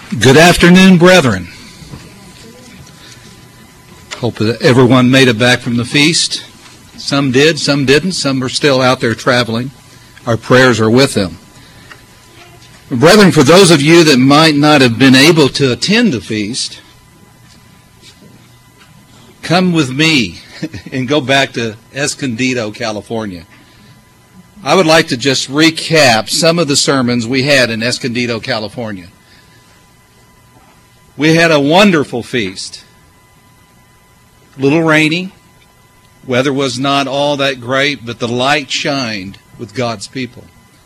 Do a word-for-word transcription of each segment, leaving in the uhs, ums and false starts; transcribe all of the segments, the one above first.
Good afternoon, brethren. Hope that everyone made it back from the feast. Some did, some didn't. Some are still out there traveling. Our prayers are with them. Brethren, for those of you that might not have been able to attend the feast, come with me and go back to Escondido, California. I would like to just recap some of the sermons we had in Escondido, California. We had a wonderful feast. A little rainy. Weather was not all that great, but the light shined with God's people.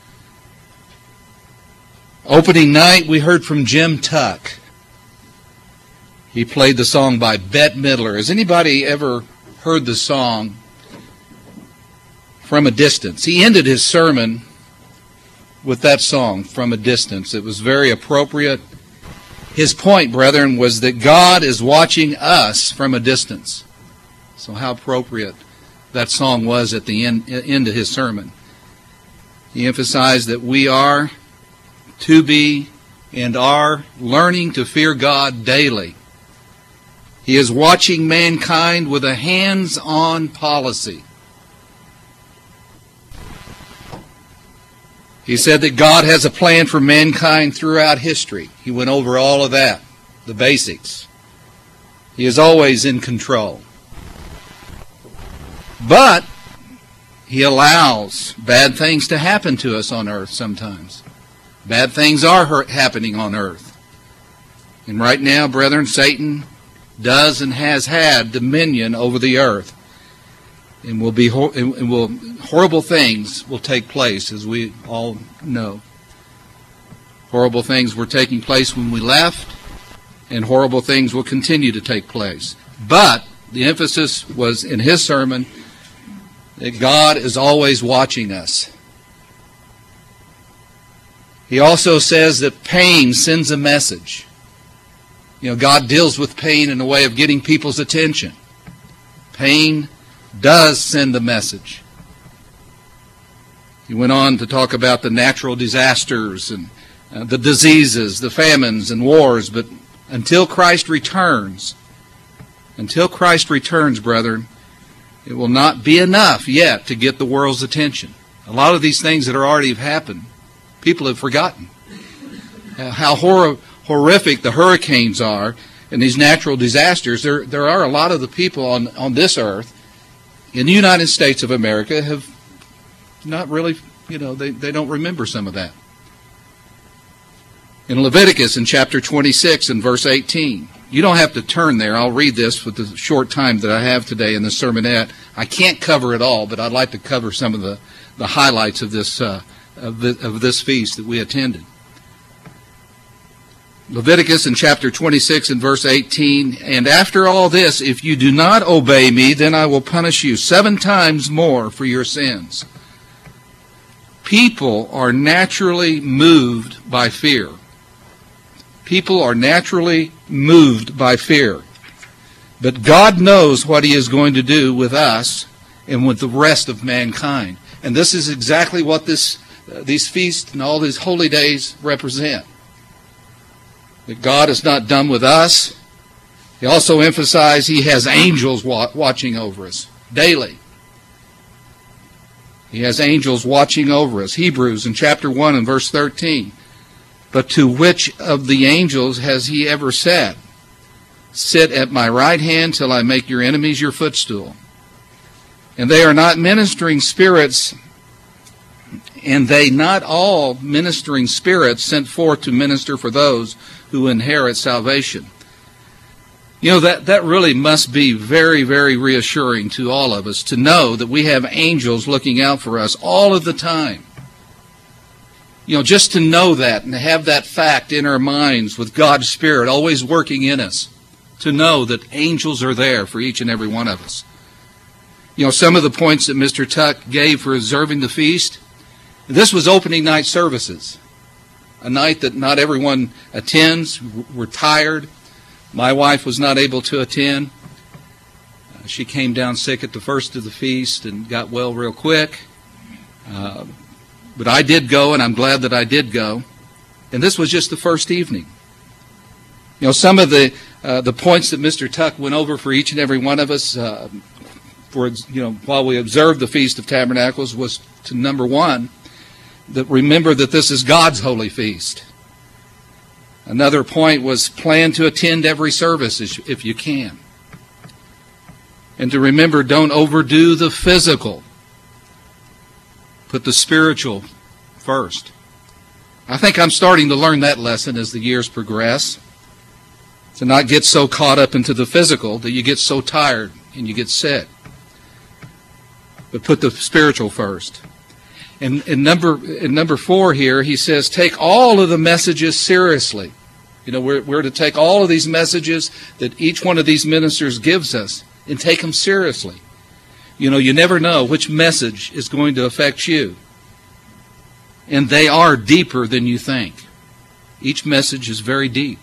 Opening night, we heard from Jim Tuck. He played the song by Bette Midler. Has anybody ever heard the song From a Distance? He ended his sermon with that song, From a Distance. It was very appropriate. His point, brethren, was that God is watching us from a distance. So how appropriate that song was at the end, end of his sermon. He emphasized that we are to be and are learning to fear God daily. He is watching mankind with a hands-on policy. He said that God has a plan for mankind throughout history. He went over all of that, the basics. He is always in control. But He allows bad things to happen to us on earth sometimes. Bad things are happening on earth. And right now, brethren, Satan does and has had dominion over the earth. And will be and will horrible things will take place, as we all know. Horrible things were taking place when we left, and horrible things will continue to take place. But the emphasis was in his sermon that God is always watching us. He also says that pain sends a message. You know, God deals with pain in a way of getting people's attention. Pain does send a message. He went on to talk about the natural disasters and uh, the diseases, the famines and wars, but until Christ returns, until Christ returns, brethren, it will not be enough yet to get the world's attention. A lot of these things that are already have happened, people have forgotten. How hor- horrific the hurricanes are and these natural disasters. There, there are a lot of the people on, on this earth in the United States of America have not really, you know, they, they don't remember some of that. In Leviticus in chapter twenty-six and verse eighteen, you don't have to turn there. I'll read this with the short time that I have today in the sermonette. I can't cover it all, but I'd like to cover some of the, the highlights of this, uh, of, the, of this feast that we attended. Leviticus in chapter twenty-six and verse eighteen, and after all this, if you do not obey me, then I will punish you seven times more for your sins. People are naturally moved by fear. People are naturally moved by fear. But God knows what He is going to do with us and with the rest of mankind. And this is exactly what this, uh, these feasts and all these holy days represent. That God is not done with us. He also emphasized He has angels wa- watching over us daily. He has angels watching over us. Hebrews in chapter one and verse thirteen. But to which of the angels has He ever said, sit at my right hand till I make your enemies your footstool? And they are not ministering spirits, and they not all ministering spirits sent forth to minister for those who inherit salvation. You know, that, that really must be very, very reassuring to all of us to know that we have angels looking out for us all of the time. You know, just to know that and to have that fact in our minds with God's Spirit always working in us, to know that angels are there for each and every one of us. You know, some of the points that Mister Tuck gave for observing the feast, this was opening night services, a night that not everyone attends. We're tired. My wife was not able to attend. Uh, she came down sick at the first of the feast and got well real quick. Uh, but I did go, and I'm glad that I did go. And this was just the first evening. You know, some of the uh, the points that Mister Tuck went over for each and every one of us, uh, for you know, while we observed the Feast of Tabernacles, was to number one, that remember that this is God's holy feast. Another point was plan to attend every service if you can. And to remember, don't overdo the physical. Put the spiritual first. I think I'm starting to learn that lesson as the years progress. To not get so caught up into the physical that you get so tired and you get sick. But put the spiritual first. And in number in number four here, he says, take all of the messages seriously. You know, we're, we're to take all of these messages that each one of these ministers gives us and take them seriously. You know, you never know which message is going to affect you. And they are deeper than you think. Each message is very deep.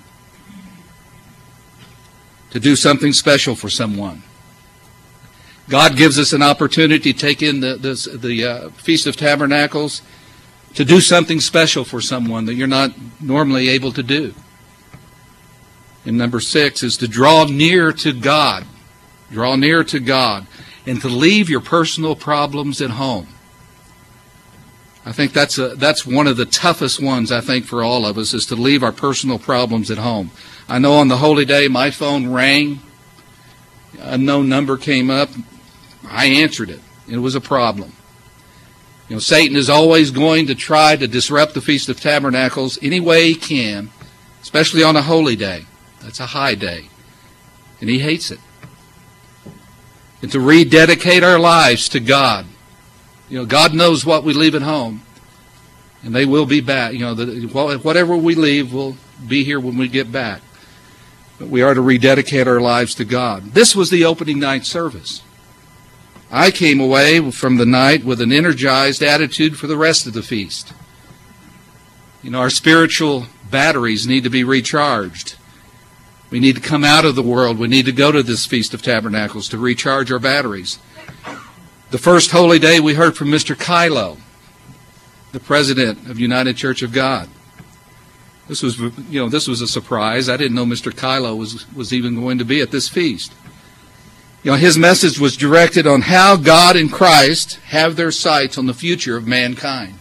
To do something special for someone. God gives us an opportunity to take in the, the, the uh, Feast of Tabernacles to do something special for someone that you're not normally able to do. And number six is to draw near to God. Draw near to God. And to leave your personal problems at home. I think that's a, that's one of the toughest ones, I think, for all of us, is to leave our personal problems at home. I know on the holy day my phone rang. A unknown number came up. I answered it. It was a problem. You know, Satan is always going to try to disrupt the Feast of Tabernacles any way he can, especially on a holy day. That's a high day. And he hates it. And to rededicate our lives to God. You know, God knows what we leave at home. And they will be back. You know, the, whatever we leave will be here when we get back. But we are to rededicate our lives to God. This was the opening night service. I came away from the night with an energized attitude for the rest of the feast. You know, our spiritual batteries need to be recharged. We need to come out of the world. We need to go to this Feast of Tabernacles to recharge our batteries. The first holy day we heard from Mister Kylo, the president of United Church of God. This was, you know, this was a surprise. I didn't know Mister Kylo was, was even going to be at this feast. You know, his message was directed on how God and Christ have their sights on the future of mankind.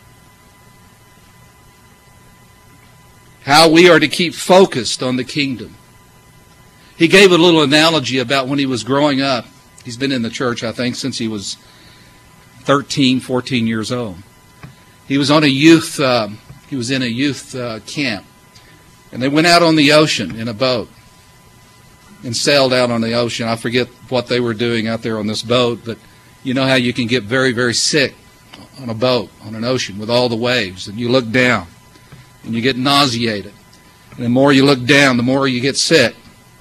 How we are to keep focused on the kingdom. He gave a little analogy about when he was growing up. He's been in the church, I think, since he was thirteen, fourteen years old. He was on a youth, uh, he was in a youth uh, camp. And they went out on the ocean in a boat and sailed out on the ocean. I forget what they were doing out there on this boat, but you know how you can get very, very sick on a boat, on an ocean with all the waves. And you look down and you get nauseated. And the more you look down, the more you get sick.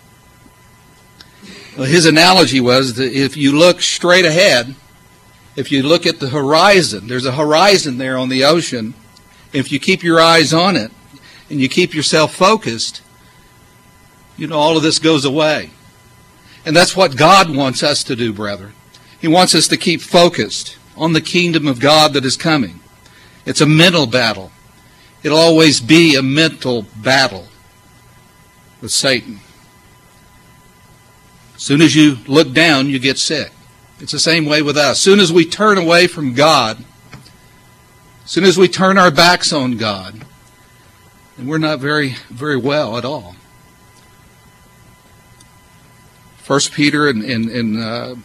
Well, his analogy was that if you look straight ahead, if you look at the horizon, there's a horizon there on the ocean. If you keep your eyes on it and you keep yourself focused, you know, all of this goes away. And that's what God wants us to do, brethren. He wants us to keep focused on the kingdom of God that is coming. It's a mental battle. It'll always be a mental battle with Satan. As soon as you look down, you get sick. It's the same way with us. As soon as we turn away from God, as soon as we turn our backs on God, and we're not very, very well at all. First Peter in, in, in uh,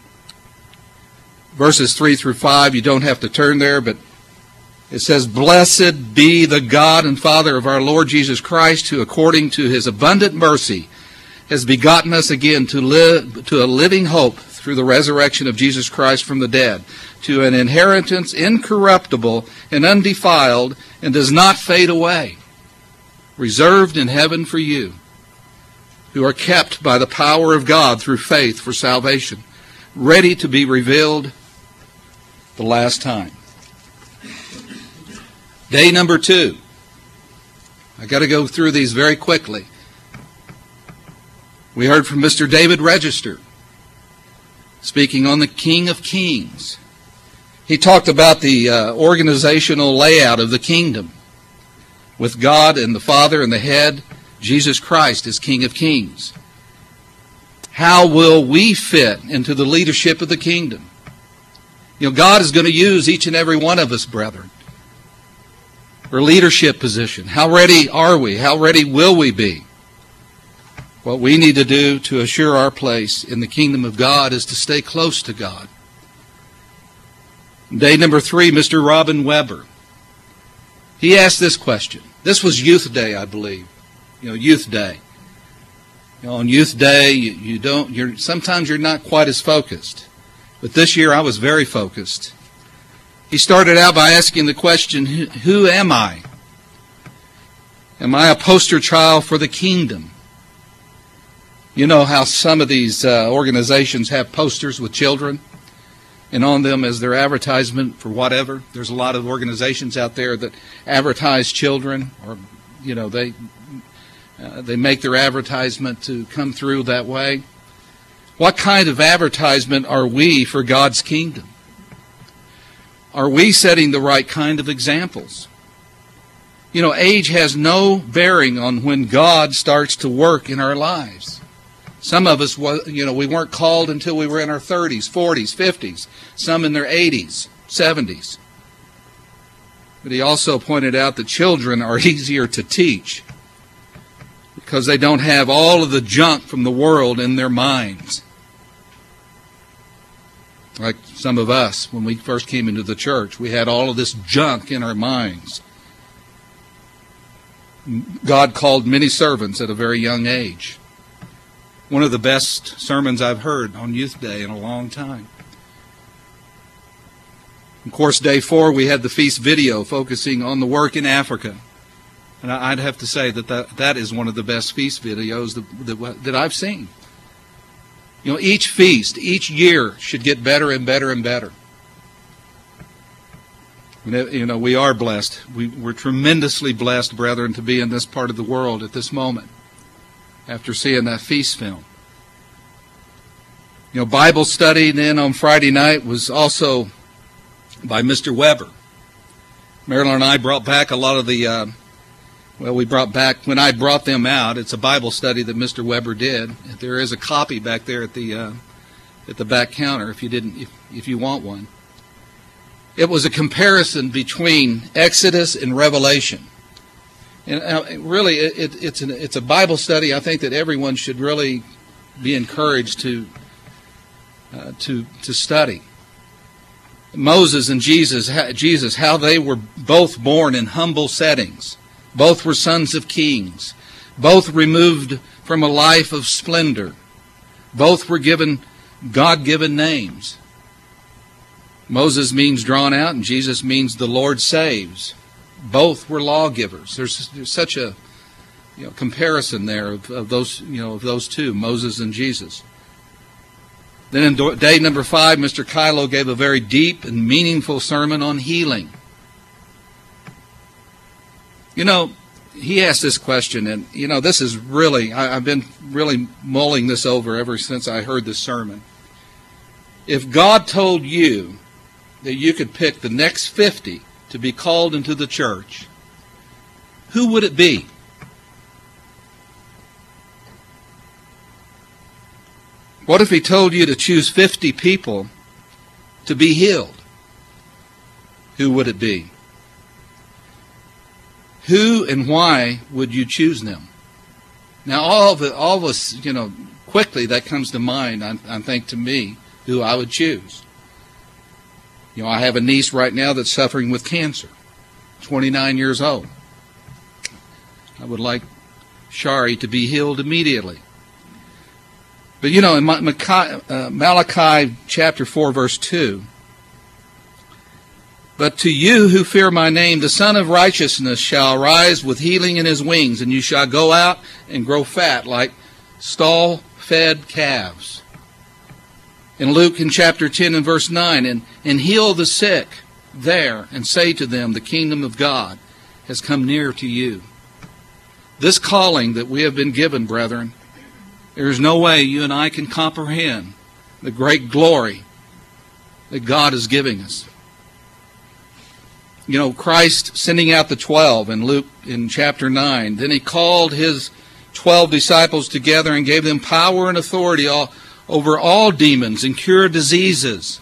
verses three through five, you don't have to turn there, but it says, "Blessed be the God and Father of our Lord Jesus Christ, who according to his abundant mercy has begotten us again to live to a living hope through the resurrection of Jesus Christ from the dead, to an inheritance incorruptible and undefiled and does not fade away, reserved in heaven for you, who are kept by the power of God through faith for salvation, ready to be revealed the last time." Day number two. I got to go through these very quickly. We heard from Mister David Register, speaking on the King of Kings. He talked about the uh, organizational layout of the kingdom, with God and the Father and the head Jesus Christ is King of Kings. How will we fit into the leadership of the kingdom? You know, God is going to use each and every one of us, brethren, for leadership position. How ready are we? How ready will we be? What we need to do to assure our place in the kingdom of God is to stay close to God. Day number three, Mister Robin Weber. He asked this question. This was Youth Day, I believe. You know, Youth Day. You know, on Youth Day, you, you don't. You're sometimes you're not quite as focused. But this year, I was very focused. He started out by asking the question, "Who, who am I? Am I a poster child for the kingdom?" You know how some of these uh, organizations have posters with children, and on them as their advertisement for whatever. There's a lot of organizations out there that advertise children, or you know they uh, they make their advertisement to come through that way. What kind of advertisement are we for God's kingdom? Are we setting the right kind of examples? You know, age has no bearing on when God starts to work in our lives. Some of us, you know, we weren't called until we were in our thirties, forties, fifties, some in their eighties, seventies. But he also pointed out that children are easier to teach because they don't have all of the junk from the world in their minds. Like some of us, when we first came into the church, we had all of this junk in our minds. God called many servants at a very young age. One of the best sermons I've heard on Youth Day in a long time. Of course, day four, we had the feast video focusing on the work in Africa. And I'd have to say that that, that is one of the best feast videos that, that, that I've seen. You know, each feast, each year should get better and better and better. You know, we are blessed. We, we're tremendously blessed, brethren, to be in this part of the world at this moment after seeing that feast film. You know, Bible study then on Friday night was also by Mister Weber. Marilyn and I brought back a lot of the, uh, well, we brought back, when I brought them out, it's a Bible study that Mister Weber did. There is a copy back there at the uh, at the back counter if you didn't, if, if you want one. It was a comparison between Exodus and Revelation. And uh, really, it, it, it's, an, it's a Bible study I think that everyone should really be encouraged to, uh, to, to study. Moses and Jesus, Jesus, how they were both born in humble settings. Both were sons of kings. Both removed from a life of splendor. Both were given God-given names. Moses means drawn out, and Jesus means the Lord saves. Both were lawgivers. There's, there's such a you know, comparison there of, of those you know of those two, Moses and Jesus. Then in day number five, Mister Kylo gave a very deep and meaningful sermon on healing. You know, he asked this question, and you know, this is really, I, I've been really mulling this over ever since I heard this sermon. If God told you that you could pick the next fifty to be called into the church, who would it be? What if he told you to choose fifty people to be healed? Who would it be? Who and why would you choose them? Now, all of it, all of us, you know, quickly that comes to mind, I, I think, to me, who I would choose. You know, I have a niece right now that's suffering with cancer, twenty-nine years old. I would like Shari to be healed immediately. But, you know, in Malachi chapter four, verse two, but to you who fear my name, the Son of Righteousness shall arise with healing in his wings, and you shall go out and grow fat like stall-fed calves. In Luke in chapter ten and verse nine, and, and heal the sick there, and say to them, the kingdom of God has come near to you. This calling that we have been given, brethren, there is no way you and I can comprehend the great glory that God is giving us. You know, Christ sending out the twelve in Luke in chapter nine, then he called his twelve disciples together and gave them power and authority all, over all demons and cure diseases.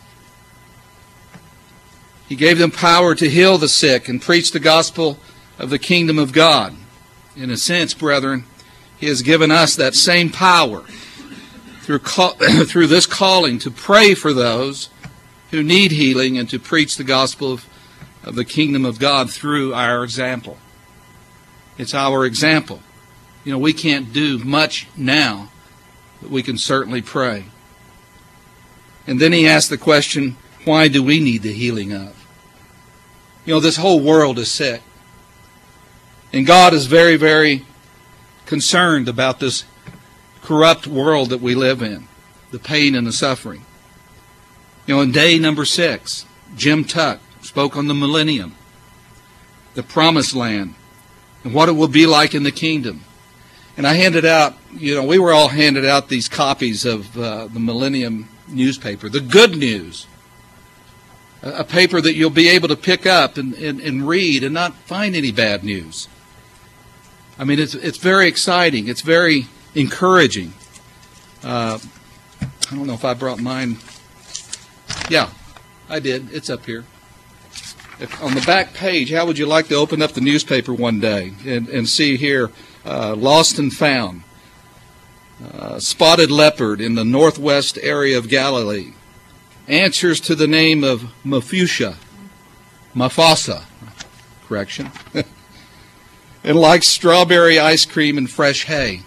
He gave them power to heal the sick and preach the gospel of the kingdom of God. In a sense, brethren, He has given us that same power through call, through this calling to pray for those who need healing and to preach the gospel of, of the kingdom of God through our example. It's our example. You know, we can't do much now, but we can certainly pray. And then he asked the question, why do we need the healing of? You know, this whole world is sick. And God is very, very concerned about this corrupt world that we live in, the pain and the suffering. You know, in day number six, Jim Tuck spoke on the millennium, the promised land, and what it will be like in the kingdom. And I handed out, you know, we were all handed out these copies of uh, the Millennium newspaper, the good news, a, a paper that you'll be able to pick up and, and, and read and not find any bad news. I mean, it's it's very exciting. It's very encouraging. Uh, I don't know if I brought mine. Yeah, I did. It's up here. If, on the back page, how would you like to open up the newspaper one day and, and see here, uh, lost and found, uh, spotted leopard in the northwest area of Galilee, answers to the name of Mephushah, Mufasa, correction, and likes strawberry ice cream and fresh hay.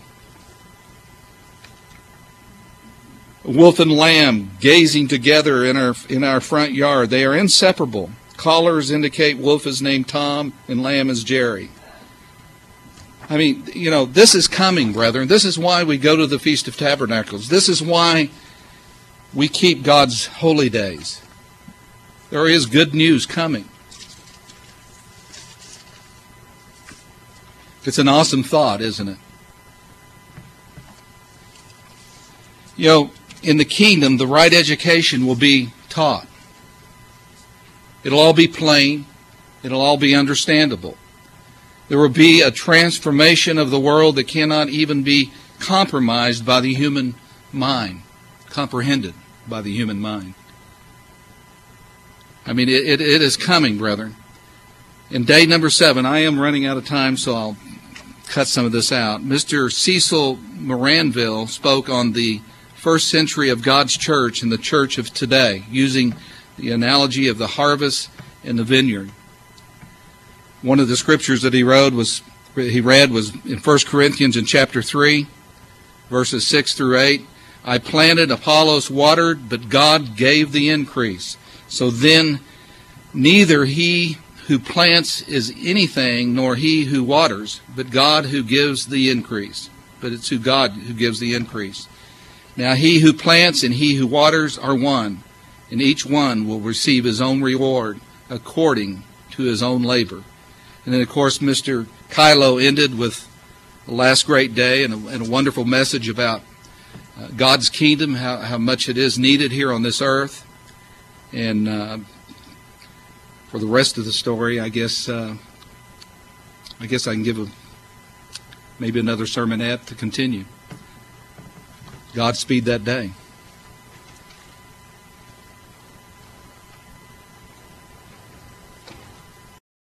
Wolf and lamb gazing together in our in our front yard. They are inseparable. Collars indicate wolf is named Tom and lamb is Jerry. I mean, you know, this is coming, brethren. This is why we go to the Feast of Tabernacles. This is why we keep God's holy days. There is good news coming. It's an awesome thought, isn't it? You know, in the kingdom, the right education will be taught. It'll all be plain. It'll all be understandable. There will be a transformation of the world that cannot even be compromised by the human mind, comprehended by the human mind. I mean, it, it, it is coming, brethren. In day number seven, I am running out of time, so I'll cut some of this out. Mister Cecil Moranville spoke on the first century of God's church and the church of today, using the analogy of the harvest and the vineyard. One of the scriptures that he wrote was he read was in First Corinthians in chapter three, verses six through eight. I planted, Apollos watered, but God gave the increase. So then neither he who plants is anything, nor he who waters, but God who gives the increase. But it's who God who gives the increase. Now he who plants and he who waters are one, and each one will receive his own reward according to his own labor. And then, of course, Mister Kylo ended with the last great day and a, and a wonderful message about uh, God's kingdom, how, how much it is needed here on this earth. And uh, for the rest of the story, I guess uh, I guess I can give a, maybe another sermonette to continue. Godspeed that day.